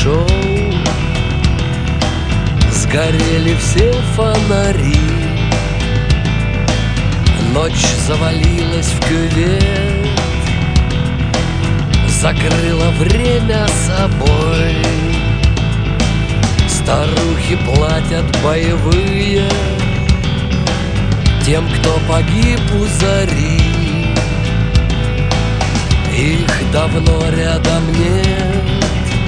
шел, сгорели все фонари. Ночь завалилась в кювет, закрыла время собой. Старухи платят боевые тем, кто погиб у зари. Их давно рядом нет,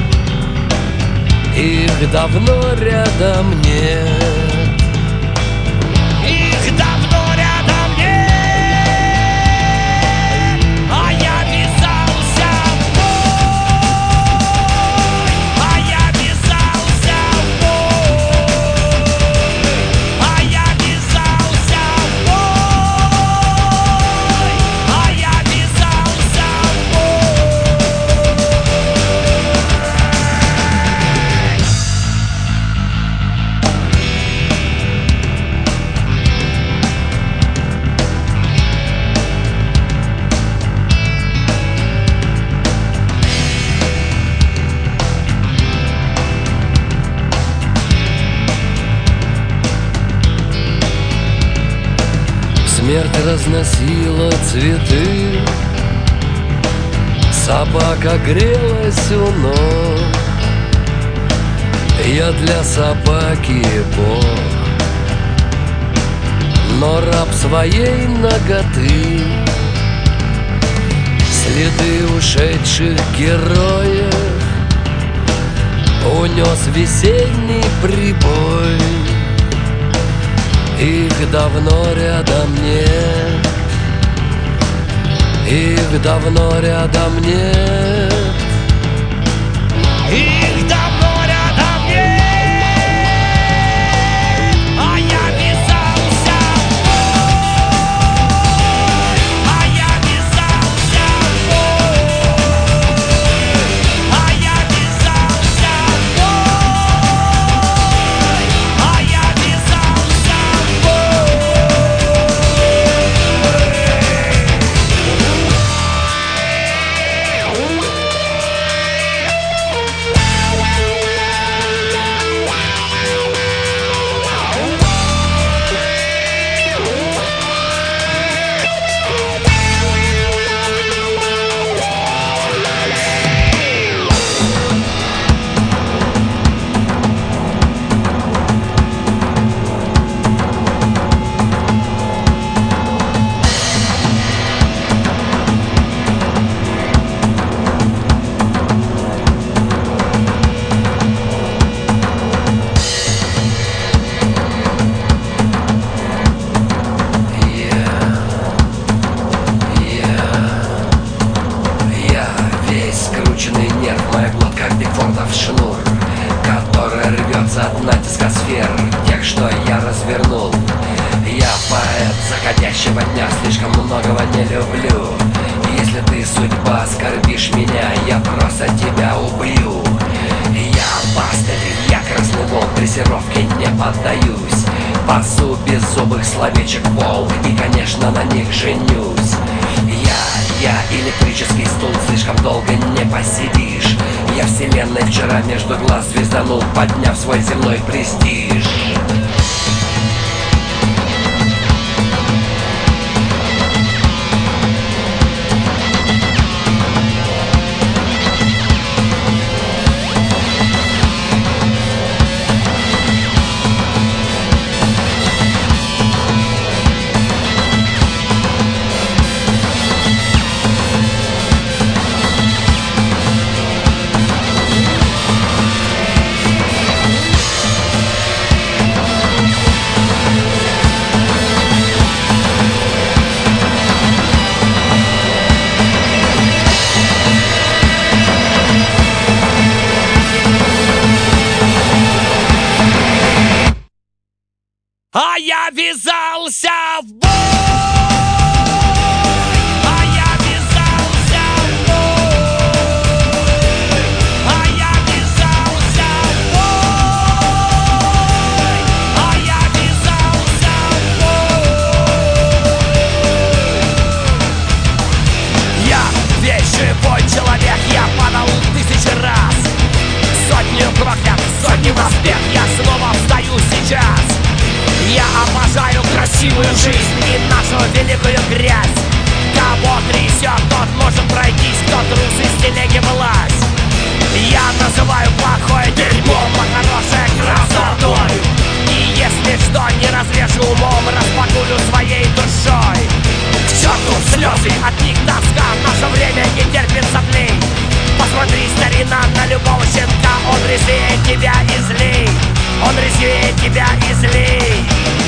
их давно рядом нет, их давно рядом нет. А я ввязался в бой, а я ввязался в бой, а я ввязался в бой, а я ввязался в бой. Смерть разносила цветы, собака грелась у ног. Я для собаки бог, но раб своей наготы. Следы ушедших героев унес весенний прибой. Их давно рядом нет, их давно рядом нет, их давно рядом нет. А я ввязался в бой, а я ввязался в бой, а я ввязался в бой, а я ввязался в бой. Скрученный нерв, моя глотка Бигфордов шнур, которая рвется от натиска сфер, тех, что я развернул. Я поэт заходящего дня, слишком многого не люблю. Если ты, судьба, оскорбишь меня, я просто тебя убью. Я пастырь, я красный волк, дрессировке не поддаюсь. Пасу беззубых словечек волк и, конечно, на них женюсь. Я электрический стул, слишком долго не посидишь. Я вселенной вчера между глаз звезданул, подняв свой земной престиж. А я ввязался в бой, а я ввязался в бой, а я ввязался в бой, а я ввязался в бой. Я весь живой человек, я падал 1000 раз, сотни Я обожаю красивую жизнь и нашу великую грязь. Кого трясет, тот может пройтись, кто трус из телеги влазь. Я называю плохое дерьмом, а хорошее красотой. И если что, не разрежу умом, распакую своей душой. К черту слезы, от них тоска, наше время не терпит соплей. Посмотри, старина, на любого щенка, он резвее тебя и злей. Он резвее тебя и злей.